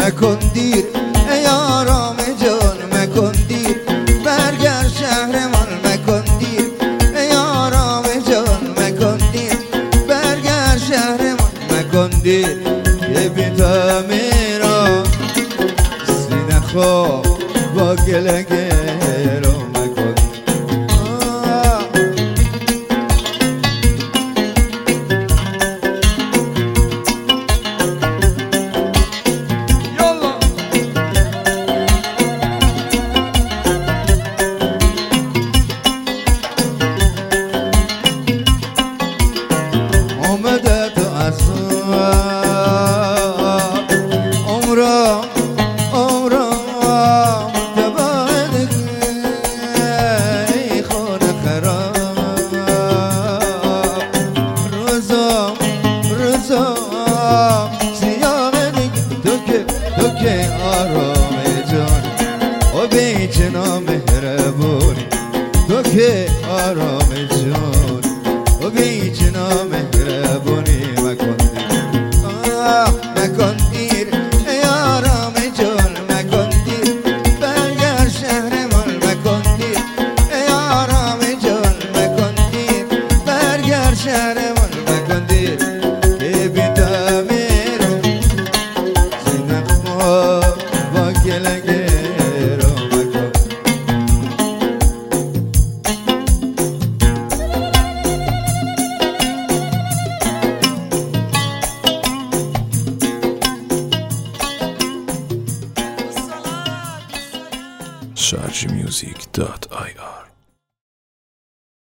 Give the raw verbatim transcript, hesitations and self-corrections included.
مکن دیر ای آرام جان مکن دیر برگرد شهرمان مکن دیر ای آرام جان مکن دیر برگرد شهرمان مکن دیر که بی تعمیرم سینه خواب با گلگیرم مکن آمده تو اصلا عمرم عمرم تبعد ای خانه خراب روزم روزم سیاه دیگه تو که تو که آرام جان و بیچنا مهربونی تو که آرام جان و بیچنا مهربونی مکن دیر آه مکن دیر ای آرام جان مکن دیر برگرد شهرمان مکن دیر ای آرام جان مکن دیر برگرد شهرمان مکن دیر که بی تعمیرم سینه خواب با گلگیرم مکن شارژ میوزیک دات آی آر